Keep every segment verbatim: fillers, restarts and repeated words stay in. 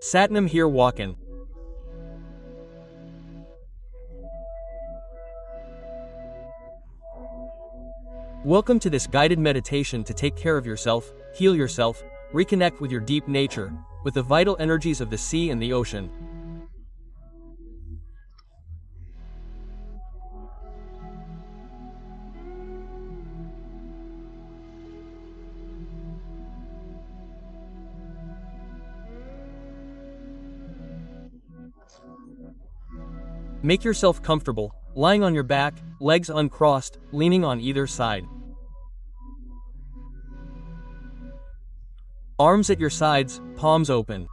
Satnam here walkin'. Welcome to this guided meditation to take care of yourself, heal yourself, reconnect with your deep nature, with the vital energies of the sea and the ocean. Make yourself comfortable, lying on your back, legs uncrossed, leaning on either side. Arms at your sides, palms open.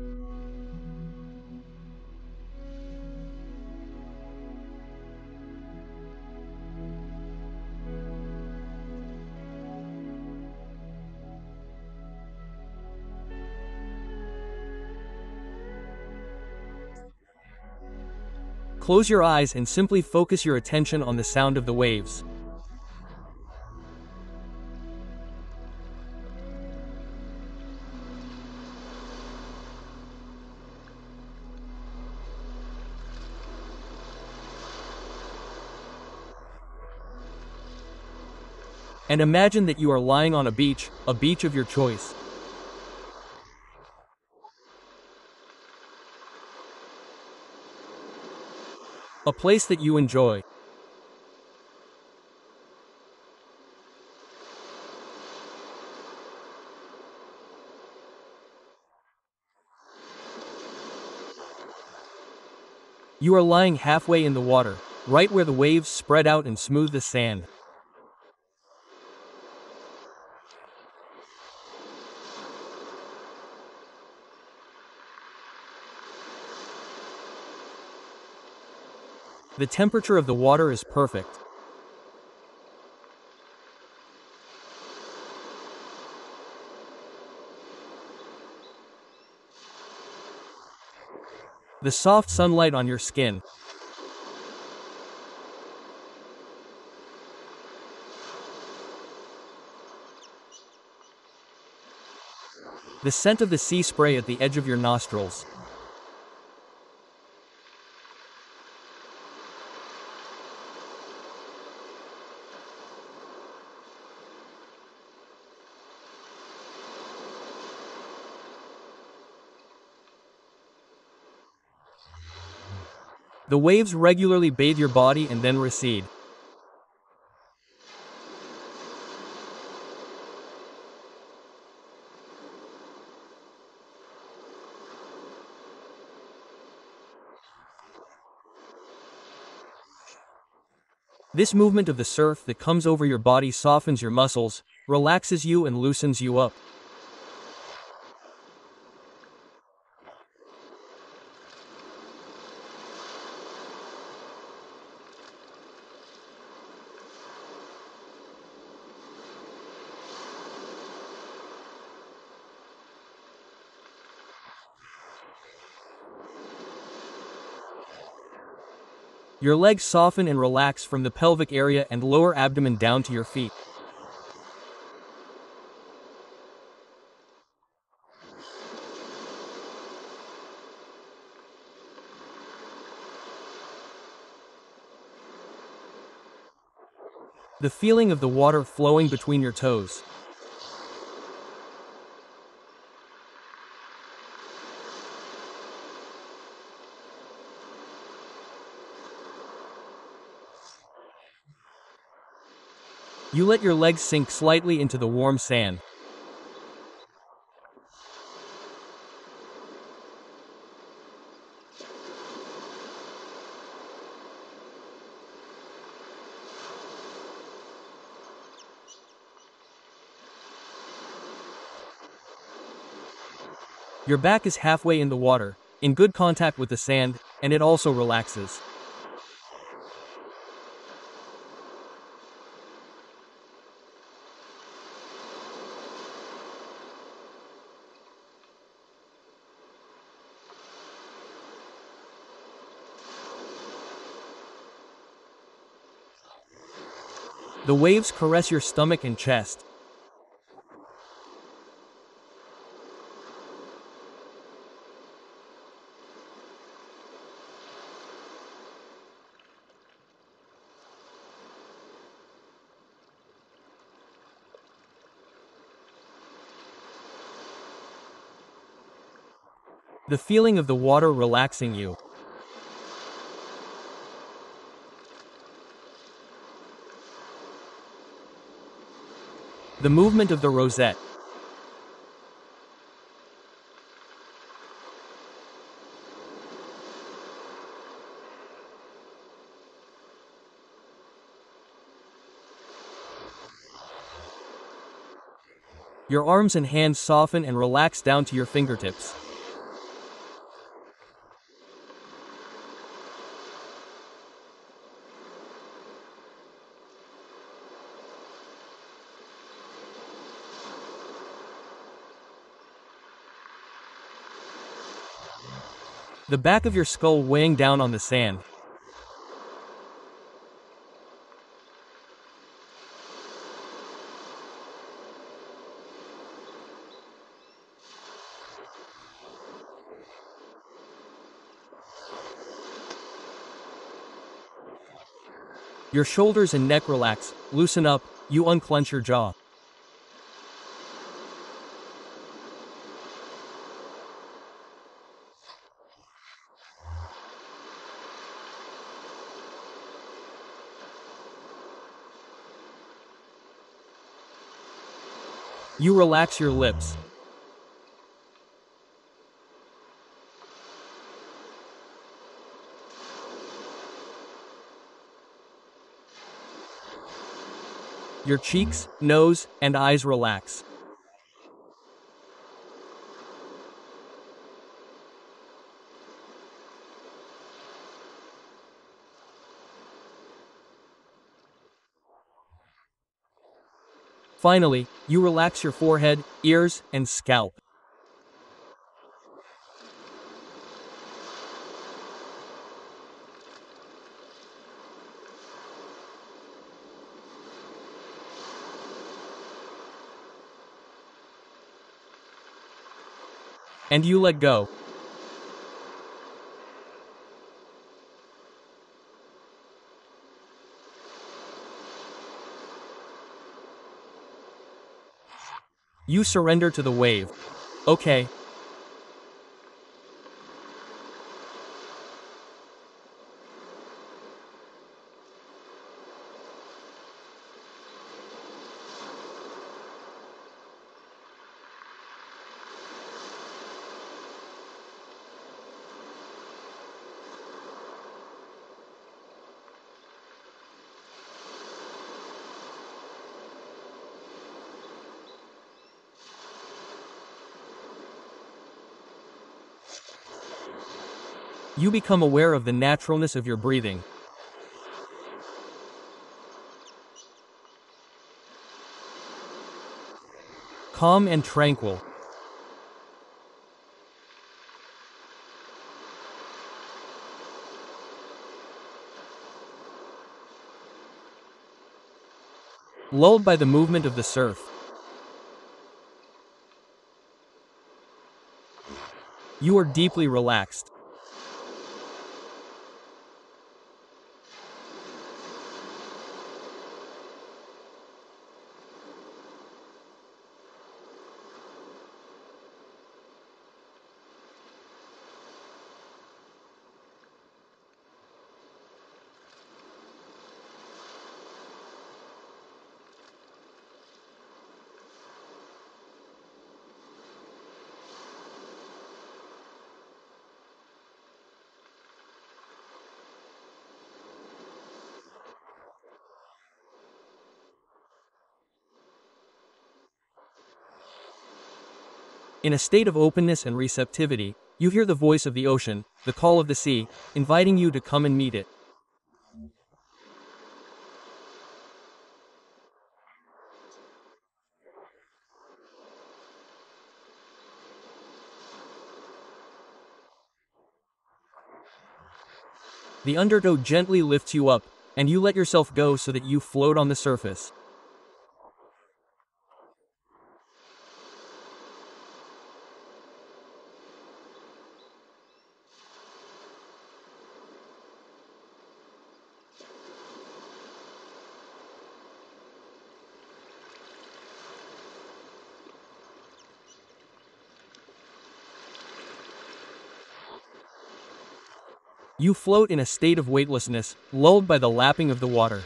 Close your eyes and simply focus your attention on the sound of the waves. And imagine that you are lying on a beach, a beach of your choice. A place that you enjoy. You are lying halfway in the water, right where the waves spread out and smooth the sand. The temperature of the water is perfect. The soft sunlight on your skin. The scent of the sea spray at the edge of your nostrils. The waves regularly bathe your body and then recede. This movement of the surf that comes over your body softens your muscles, relaxes you and loosens you up. Your legs soften and relax from the pelvic area and lower abdomen down to your feet. The feeling of the water flowing between your toes. You let your legs sink slightly into the warm sand. Your back is halfway in the water, in good contact with the sand, and it also relaxes. The waves caress your stomach and chest. The feeling of the water relaxing you. The movement of the rosette. Your arms and hands soften and relax down to your fingertips. The back of your skull weighing down on the sand. Your shoulders and neck relax, loosen up, you unclench your jaw. You relax your lips. Your cheeks, nose, and eyes relax. Finally, you relax your forehead, ears, and scalp. And you let go. You surrender to the wave. Okay. You become aware of the naturalness of your breathing. Calm and tranquil. Lulled by the movement of the surf. You are deeply relaxed. In a state of openness and receptivity, you hear the voice of the ocean, the call of the sea, inviting you to come and meet it. The undertow gently lifts you up, and you let yourself go so that you float on the surface. You float in a state of weightlessness, lulled by the lapping of the water.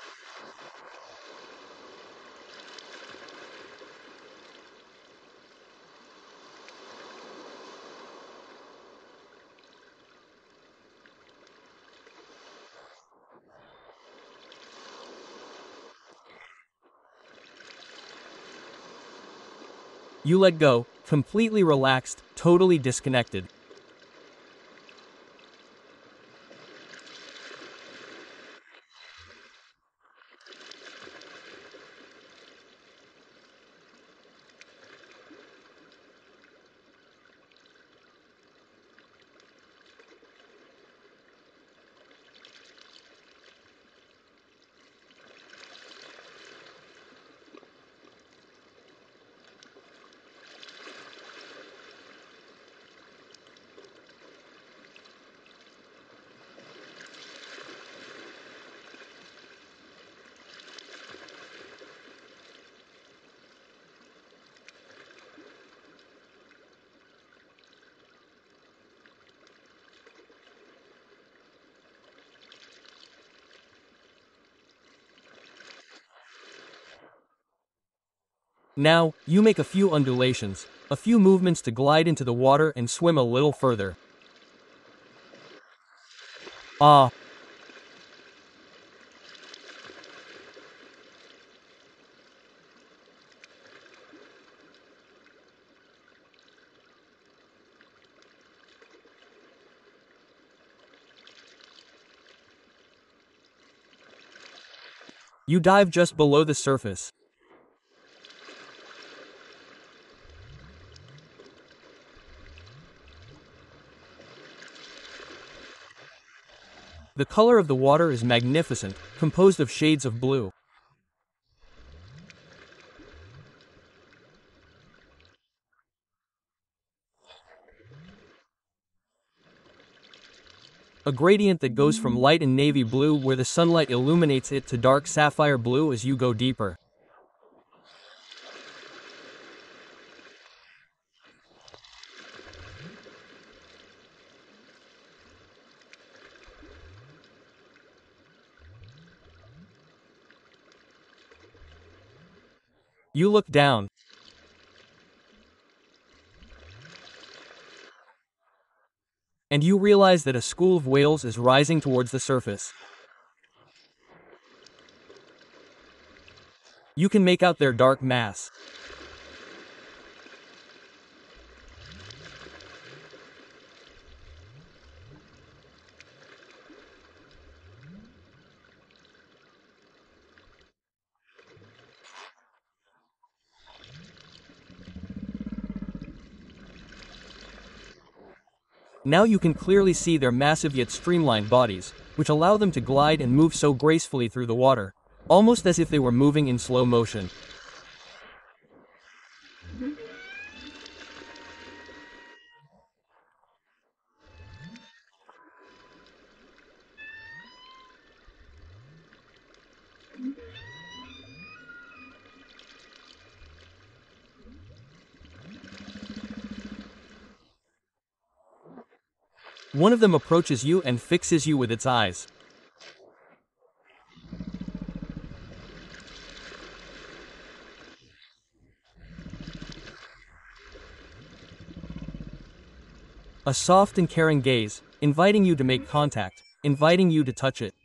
You let go, completely relaxed, totally disconnected. Now, you make a few undulations, a few movements to glide into the water and swim a little further. Ah. You dive just below the surface. The color of the water is magnificent, composed of shades of blue. A gradient that goes from light and navy blue where the sunlight illuminates it to dark sapphire blue as you go deeper. You look down. And you realize that a school of whales is rising towards the surface. You can make out their dark mass. Now you can clearly see their massive yet streamlined bodies, which allow them to glide and move so gracefully through the water, almost as if they were moving in slow motion. One of them approaches you and fixes you with its eyes. A soft and caring gaze, inviting you to make contact, inviting you to touch it.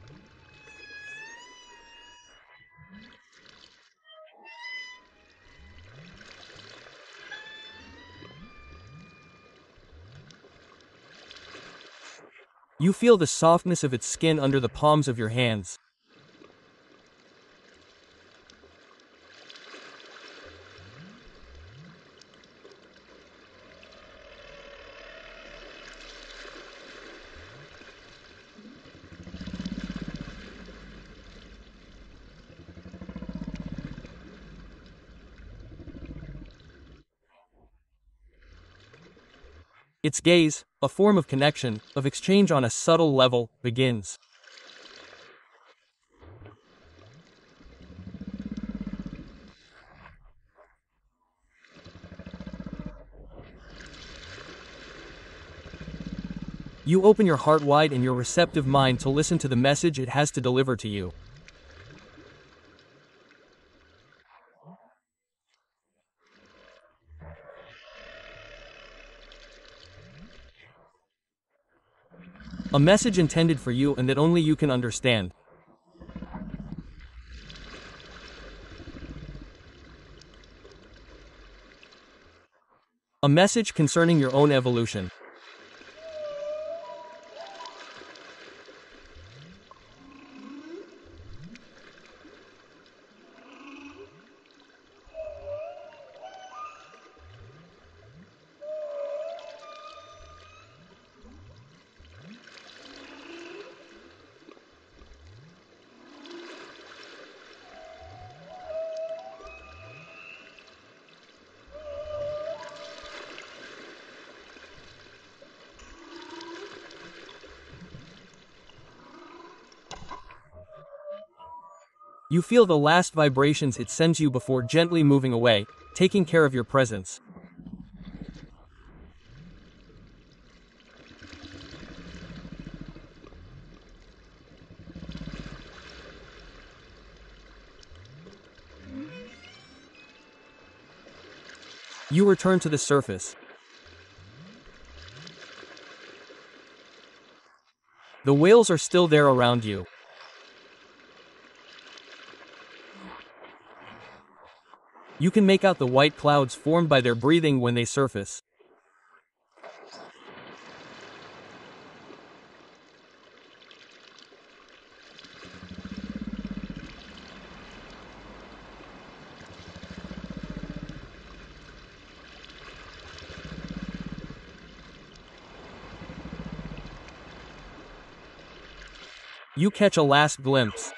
You feel the softness of its skin under the palms of your hands. Its gaze, a form of connection, of exchange on a subtle level, begins. You open your heart wide and your receptive mind to listen to the message it has to deliver to you. A message intended for you and that only you can understand. A message concerning your own evolution. You feel the last vibrations it sends you before gently moving away, taking care of your presence. You return to the surface. The whales are still there around you. You can make out the white clouds formed by their breathing when they surface. You catch a last glimpse.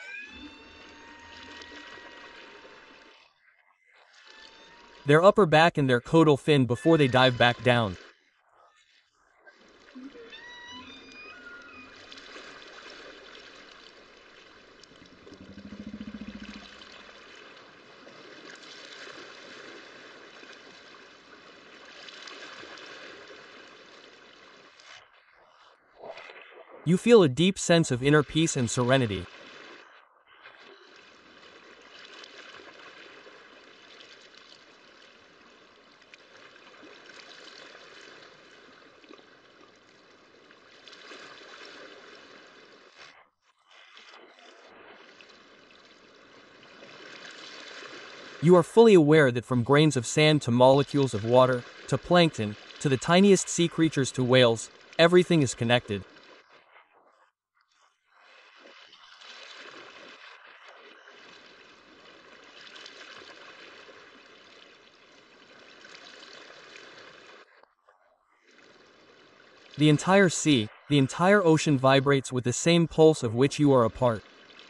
Their upper back and their caudal fin before they dive back down. You feel a deep sense of inner peace and serenity. You are fully aware that from grains of sand to molecules of water, to plankton, to the tiniest sea creatures to whales, everything is connected. The entire sea, the entire ocean vibrates with the same pulse of which you are a part.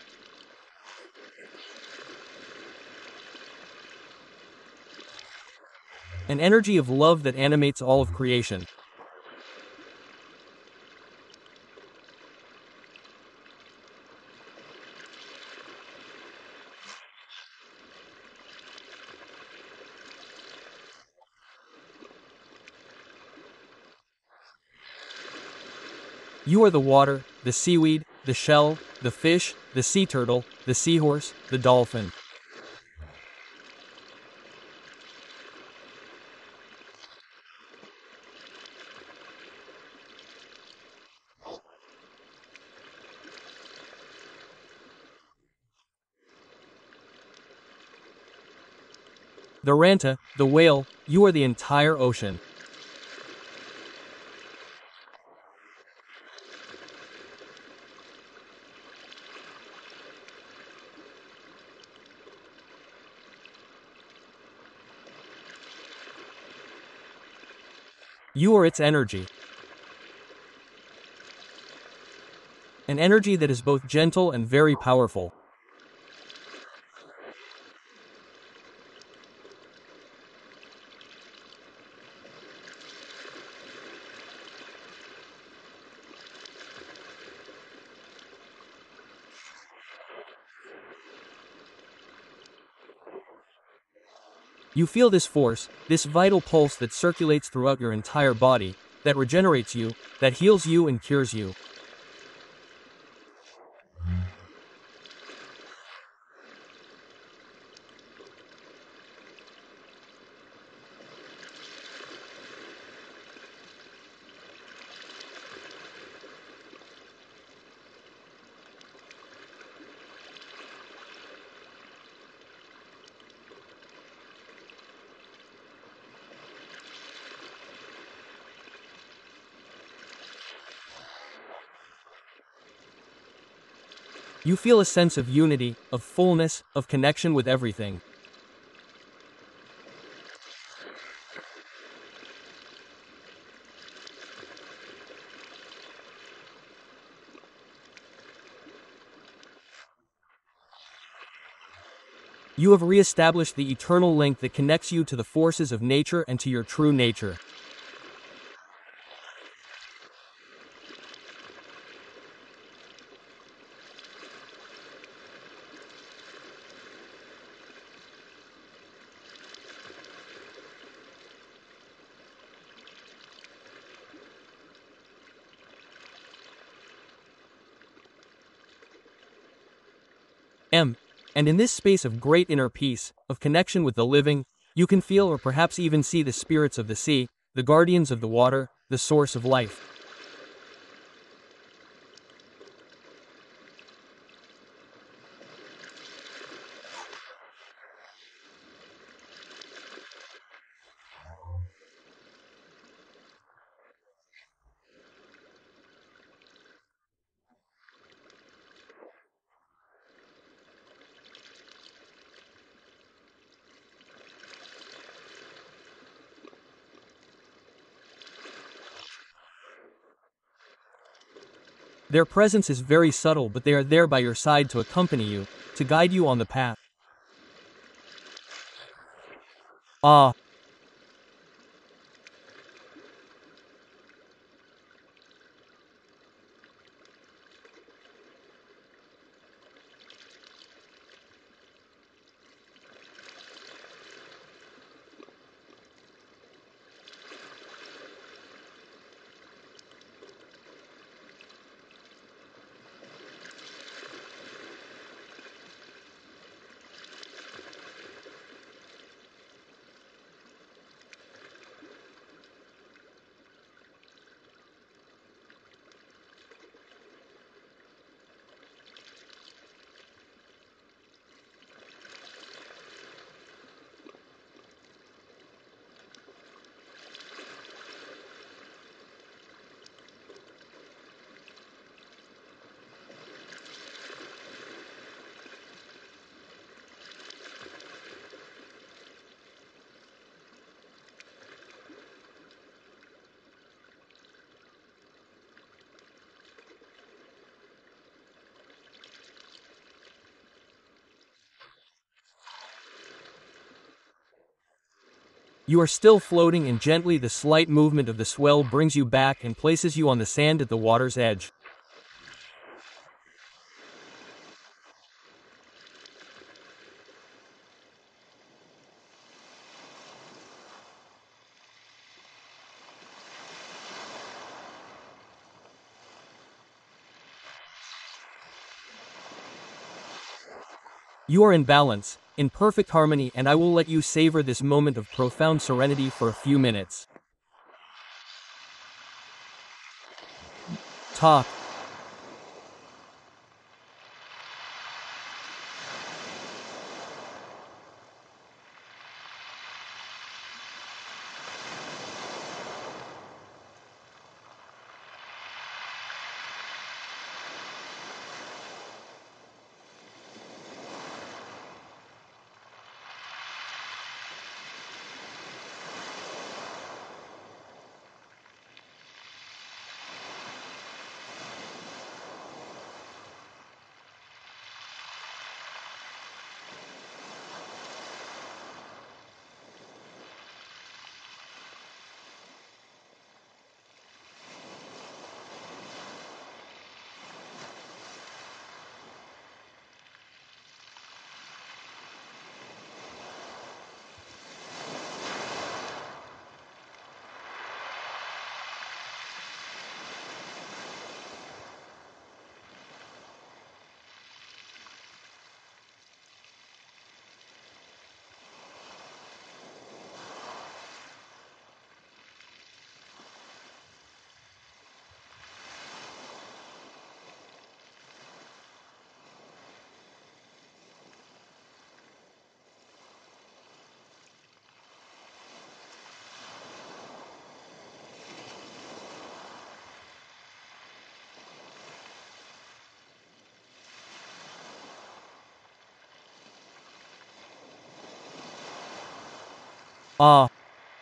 An energy of love that animates all of creation. You are the water, the seaweed, the shell, the fish, the sea turtle, the seahorse, the dolphin. The ranta, the whale, you are the entire ocean. You are its energy. An energy that is both gentle and very powerful. You feel this force, this vital pulse that circulates throughout your entire body, that regenerates you, that heals you and cures you. You feel a sense of unity, of fullness, of connection with everything. You have re-established the eternal link that connects you to the forces of nature and to your true nature. M. And in this space of great inner peace, of connection with the living, you can feel or perhaps even see the spirits of the sea, the guardians of the water, the source of life. Their presence is very subtle, but they are there by your side to accompany you, to guide you on the path. Ah. You are still floating, and gently the slight movement of the swell brings you back and places you on the sand at the water's edge. You are in balance, in perfect harmony, and I will let you savor this moment of profound serenity for a few minutes. Talk. Ah.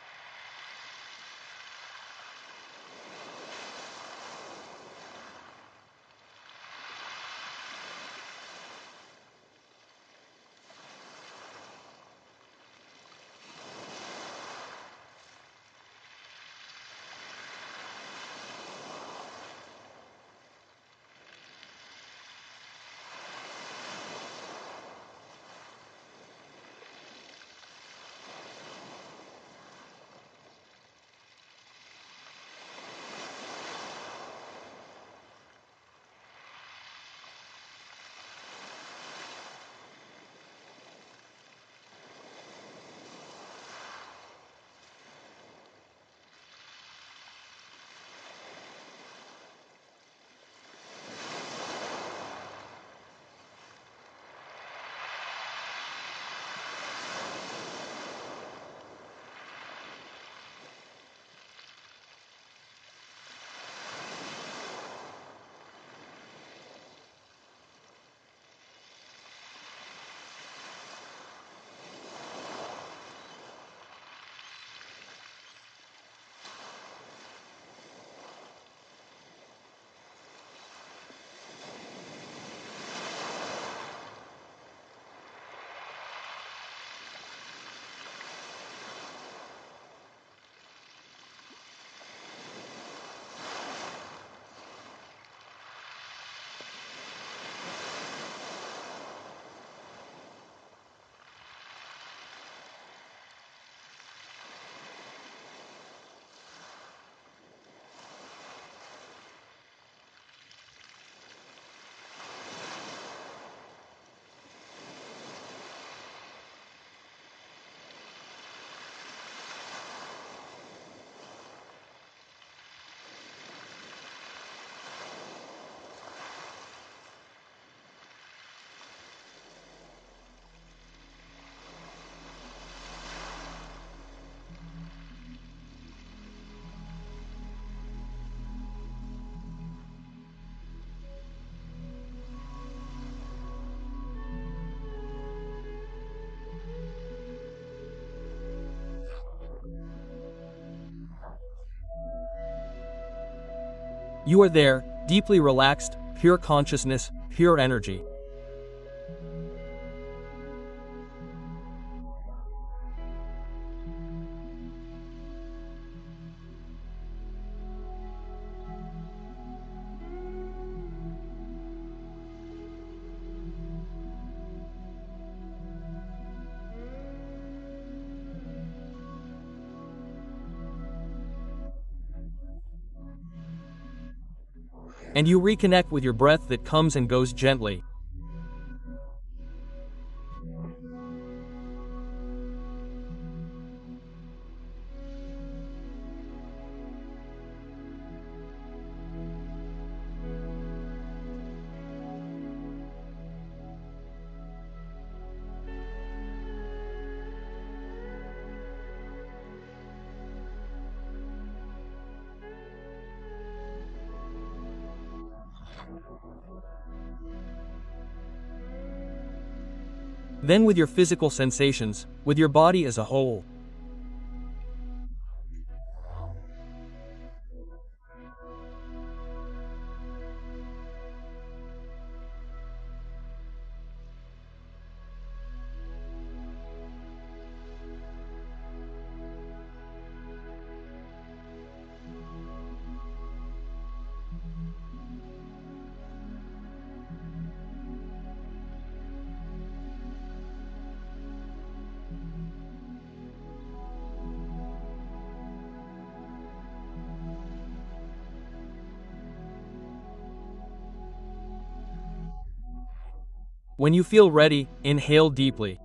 You are there, deeply relaxed, pure consciousness, pure energy. And you reconnect with your breath that comes and goes gently. Then with your physical sensations, with your body as a whole. When you feel ready, inhale deeply.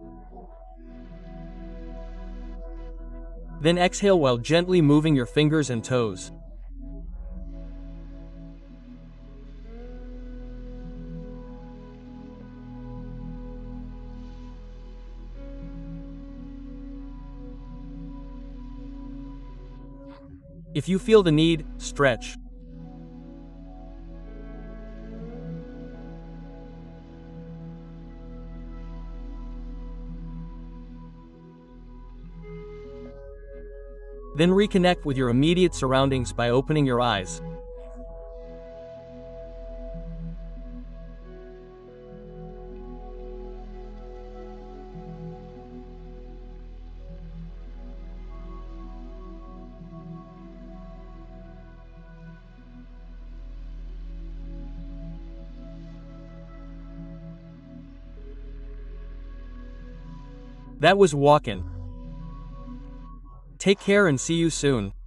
Then exhale while gently moving your fingers and toes. If you feel the need, stretch. Then reconnect with your immediate surroundings by opening your eyes. That was Walkin'. Take care and see you soon.